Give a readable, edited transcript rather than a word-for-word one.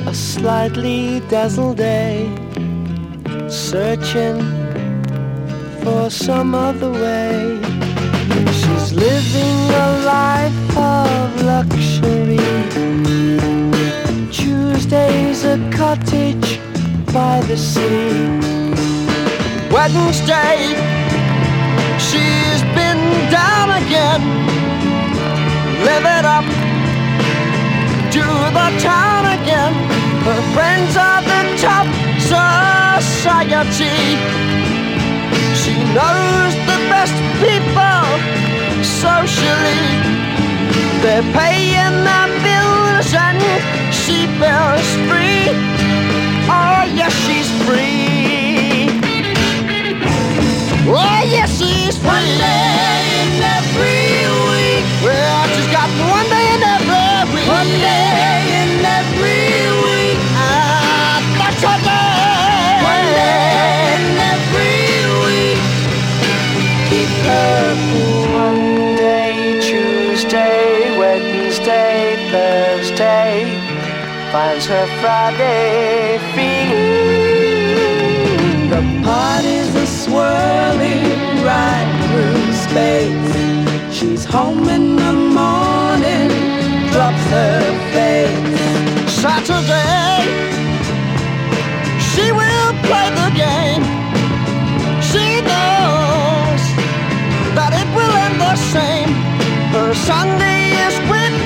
a slightly dazzled day, searching for some other way. She's living a life of luxury. Tuesday's a cottage by the sea. Wednesday, she's been down again, living up to the town again. Her friends are the top society. She knows the best people socially. They're paying their bills and she feels free. Oh yes, she's free. Oh yes, she's free. One day in every week. Well, she's got one day in every week. One day in every week. That's her day. One day in every week. Keep her cool. Monday, Tuesday, Wednesday, Thursday. Finds her Friday feet. The parties are swirling right through space. She's home in the morning, drops her face. Saturday, she will play the game. She knows that it will end the same. Her Sunday is with